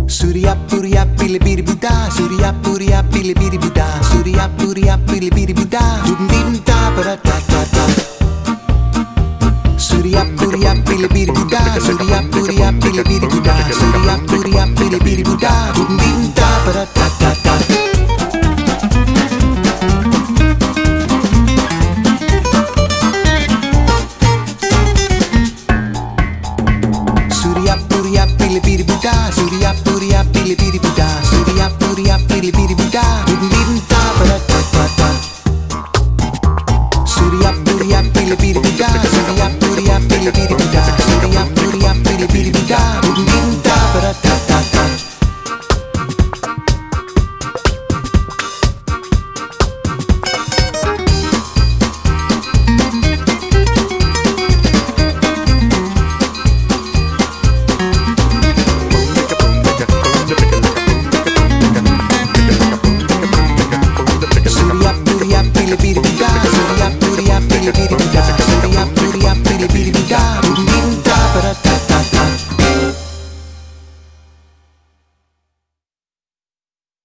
Surya Purya Pili Biri Buddha, Surya Purya Pili Biri Buddha, Surya Purya Pili Biri Buddha, Dum Dim Ta Para Ta Ta Ta. Surya Purya Pili Biri Buddha, Surya Purya Pili Biri Buddha, Surya Purya Pili Biri Buddha, Dum Dim Ta Para Ta Ta Ta. Surya Purya Pili Biri Buddha, Surya Purya Pili Biri Buddha, Surya Purya Pili Biri Buddha, Dum Dim Ta Para Ta Ta Ta. Surya Purya Pili Biri Buddha, Surya Purya Pili Biri Buddha, Surya Purya Pili Biri Buddha, Dum Dim Ta Para Ta Ta Ta. Surya Purya Pili Biri Buddha, Surya Purya Pili Biri Buddha, Surya Purya Pili Biri Buddha.